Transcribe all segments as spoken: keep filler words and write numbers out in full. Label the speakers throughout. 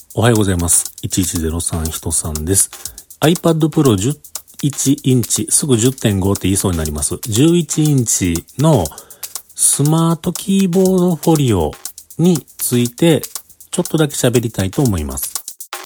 Speaker 1: おはようございます。いちいちゼロさんひとさんです。iPad Pro じゅういちインチ、すぐ じゅってんご って言いそうになります。じゅういちインチのスマートキーボードフォリオについてちょっとだけ喋りたいと思います。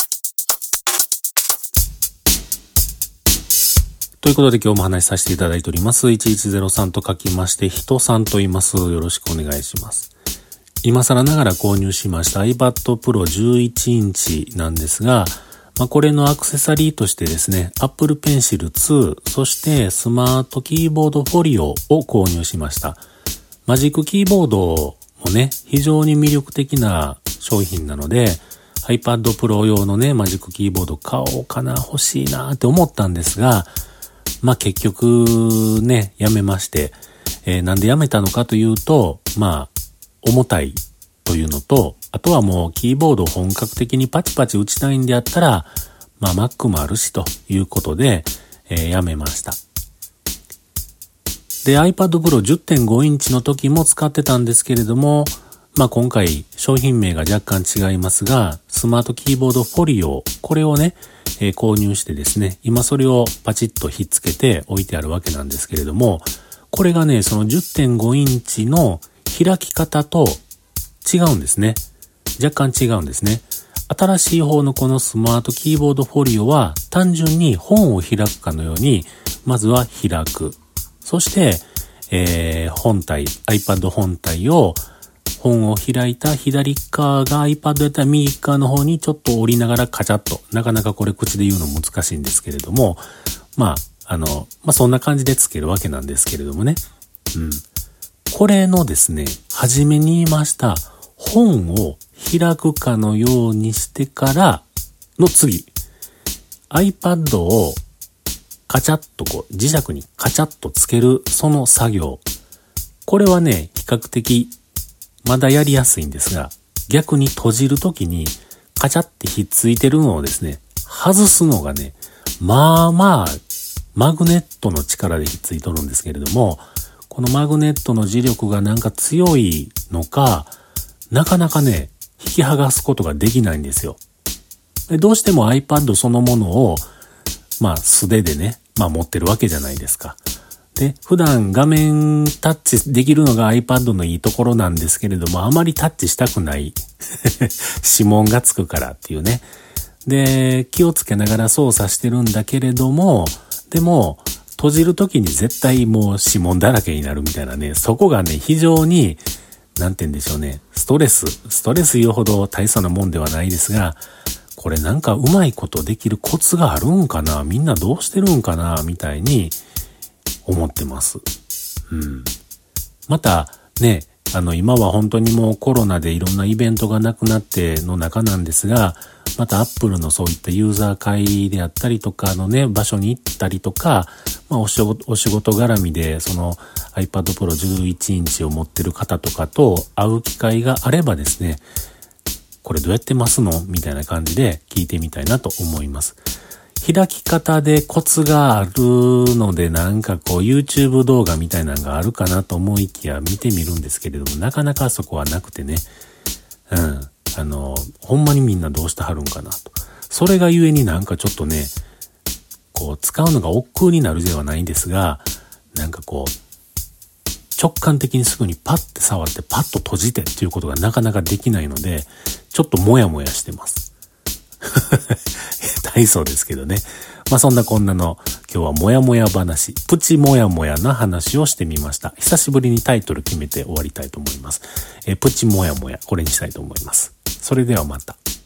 Speaker 1: ということで今日も話しさせていただいております。いちいちゼロさんと書きまして、ひとさんと言います。よろしくお願いします。今更ながら購入しました iPad Pro じゅういちインチなんですが、まあ、これのアクセサリーとしてですね、Apple Pencil ツー、そしてスマートキーボードフォリオを購入しました。マジックキーボードもね、非常に魅力的な商品なので、iPad Pro 用のね、マジックキーボード買おうかな、欲しいなって思ったんですが、まあ、結局ね、やめまして、えー、なんでやめたのかというと、まあ、重たいというのと、あとはもうキーボードを本格的にパチパチ打ちたいんであったら、まあ Mac もあるしということで、えー、やめました。で、iPad Pro じゅってんご インチの時も使ってたんですけれども、まあ今回商品名が若干違いますが、スマートキーボードフォリオ、これをね、えー、購入してですね、今それをパチッとひっつけて置いてあるわけなんですけれども、これがね、その じゅってんご インチの開き方と違うんですね。若干違うんですね。新しい方のこのスマートキーボードフォリオは単純に本を開くかのように、まずは開く。そして、えー、本体、iPad 本体を本を開いた左側が iPad だったら右側の方にちょっと折りながらカチャッと。なかなかこれ口で言うの難しいんですけれども、まあ、あの、まあそんな感じでつけるわけなんですけれどもね。うん。これのですね、初めに言いました本を開くかのようにしてからの次、iPad をカチャッとこう磁石にカチャッとつけるその作業。これはね、比較的まだやりやすいんですが、逆に閉じるときにカチャってひっついてるのをですね、外すのがね、まあまあマグネットの力でひっついとるんですけれども、このマグネットの磁力がなんか強いのか、なかなかね、引き剥がすことができないんですよ。どうしても iPad そのものを、まあ素手でね、まあ持ってるわけじゃないですか。で、普段画面タッチできるのが iPad のいいところなんですけれども、あまりタッチしたくない指紋がつくからっていうね。で、気をつけながら操作してるんだけれども、でも、閉じるときに絶対もう指紋だらけになるみたいなね、そこがね、非常に、なんて言うんでしょうね、ストレス、ストレス言うほど大層なもんではないですが、これなんかうまいことできるコツがあるんかな、みんなどうしてるんかな、みたいに思ってます。うん。また、ね、あの、今は本当にもうコロナでいろんなイベントがなくなっての中なんですが、また Apple のそういったユーザー会であったりとかのね、場所に行ったりとか、まあお仕事、お仕事絡みでその iPad Pro じゅういちインチを持ってる方とかと会う機会があればですね、これどうやってますのみたいな感じで聞いてみたいなと思います。開き方でコツがあるのでなんかこう YouTube 動画みたいなのがあるかなと思いきや見てみるんですけれども、なかなかそこはなくてね、うん。あの、ほんまにみんなどうしてはるんかなと。それがゆえになんかちょっとね、こう使うのが億劫になるではないんですが、なんかこう、直感的にすぐにパッて触ってパッと閉じてっていうことがなかなかできないので、ちょっともやもやしてます。大層ですけどね。まあそんなこんなの今日はもやもや話、プチもやもやな話をしてみました。久しぶりにタイトル決めて終わりたいと思います。えー、プチもやもや、これにしたいと思います。それではまた。